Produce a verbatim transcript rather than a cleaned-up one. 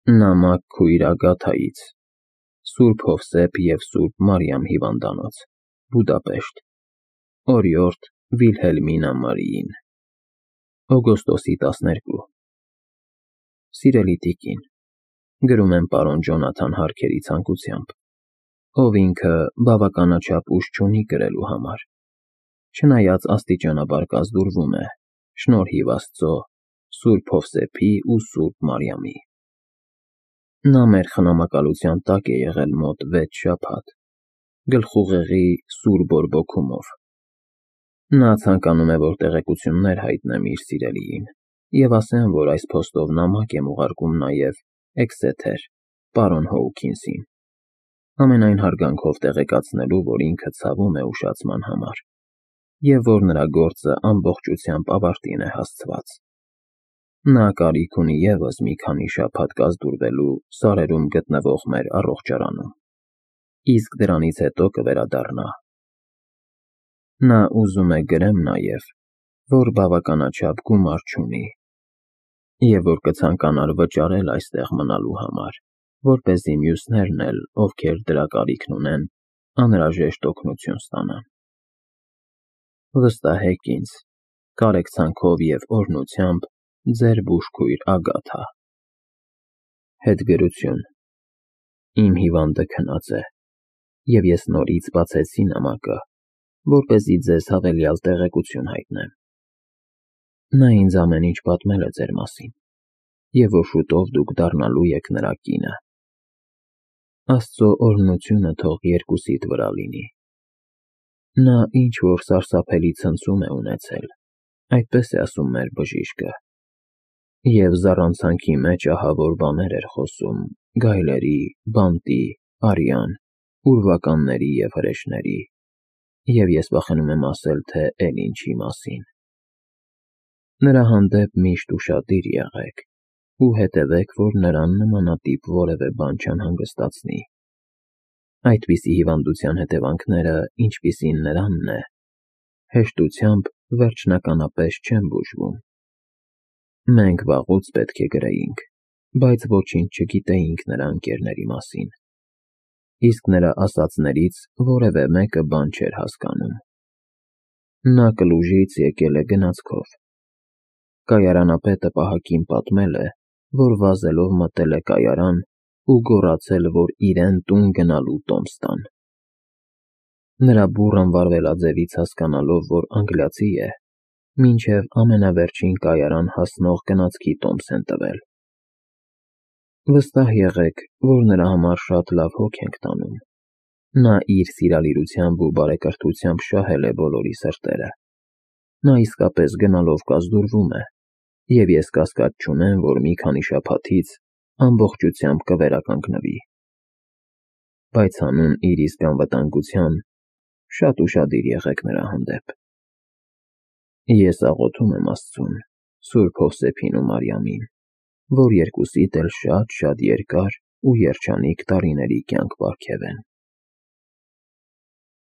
Նամակ քույր Ագաթայից, Սուրբ Հովսեփ և Սուրբ Մարիամ հիվանդանոց, Բուդապեշտ, օրիորդ Վիլհելմինա Մարիին, օգոստոսի տասներկու։ Սիրելի տիկին, գրում եմ պարոն Ջոնաթան Հարքերի ցանկությամբ, ով ինքը բավականաչափ ուժ չունի գրելու համար, չնայած աստիճանաբար կազդուրվում է, շնորհիվ Աստծո, Սուրբ Հովսեփի ու Սուրբ Մարիամի։ Նա մեր խնամակալության տակ է եղել մոտ վեց շաբաթ, գլխուղեղի սուր բորբոքումով։ Նա ցանկանում է, որ տեղեկություններ հայտնեմ իր սիրելիին, և ասեմ, որ այս փոստով նամակ եմ ուղարկում նաև Էքսեթեր, պարոն Հոուքինսին, ամենայն հարգանքով տեղեկացնելու, որ ինքը ցավում է ուշացման համար, և որ նրա գործը ամբողջությամբ ավարտին է հասցված։ Նա կարիք ունի ևս մի քանի շաբաթ կազդուրվելու սարերում գտնվող մեր առողջարանում, իսկ դրանից հետո կվերադառնա։ Նա ուզում է գրեմ նաև, որ բավականաչափ գումար չունի, և որ կցանկանար վճարել այստեղ մնալու համար, որպեսզի մյուսներն էլ, ովքեր դրա կարիքն ունեն, անհրաժեշտ օգնություն ստանան։ Վստահեք ինձ, կարեկցանքով և օրհնությամբ, ձեր բուժքույր Ագաթա։ Հետգրություն։ Իմ հիվանդը քնած է, և ես նորից բացեցի նամակը, որպեսզի ձեզ հավելյալ տեղեկություն հայտնեմ։ Նա ինձ ամեն ինչ պատմել է ձեր մասին, և որ շուտով դուք դառնալու եք նրա կինը։ Աստծո օրհնությունը թող երկուսիդ վրա լինի։ Նա ինչ-որ սարսափելի ցնցում է ունեցել, այդպես է ասում մեր բժիշկը, և զառանցանքի մեջ ահավոր բաներ էր խոսում գայլերի, բանտի, արյան, ուրվականների և հրեշների, և ես վախենում եմ ասել, թե էլ ինչի մասին։ Նրա հանդեպ միշտ ուշադիր եղեք ու հետևեք, որ նրան նմանատիպ որևէ բան չանհանգստացնի։ Այդպիսի հիվանդության հետևանքները, ինչպիսին նրանն է, հեշտությամբ վերջնականապես չեն բուժվում։ Մենք վաղուց պետք է գրեինք, բայց ոչինչ չգիտեինք նրա ընկերների մասին, իսկ նրա ասածներից որևէ մեկը բան չէր հասկանում։ Նա Կլուժից եկել է գնացքով։ Կայարանապետը պահակին պատմել է, որ վազելով մտել է կայարան ու գոռացել, որ իրեն տուն գնալու տոմս տան։ Նրա բուռն վարվելաձևից հասկանալով, որ անգլիացի է, մինչև ամենավերջին կայարան հասնող գնացքի տոմս են տվել։ Վստահ եղեք, որ նրա համար շատ լավ հոգ ենք տանում։ Նա իր սիրալիրությամբ ու բարեկրթությամբ շահել է բոլորի սրտերը։ Նա իսկապես գնալով կազդուրվում է, և ես կասկած չունեմ, որ մի քանի շաբաթից ամբողջությամբ կվերականգնվի։ Բայց հանուն իր իսկ անվտանգության շատ ուշադիր եղեք նրա հանդեպ։ Ես աղոթում եմ Աստծուն, Սուրբ Հովսեփին ու Մարիամին, որ երկուսիդ էլ շատ-շատ երկար ու երջանիկ տարիների կյանք պարգևեն։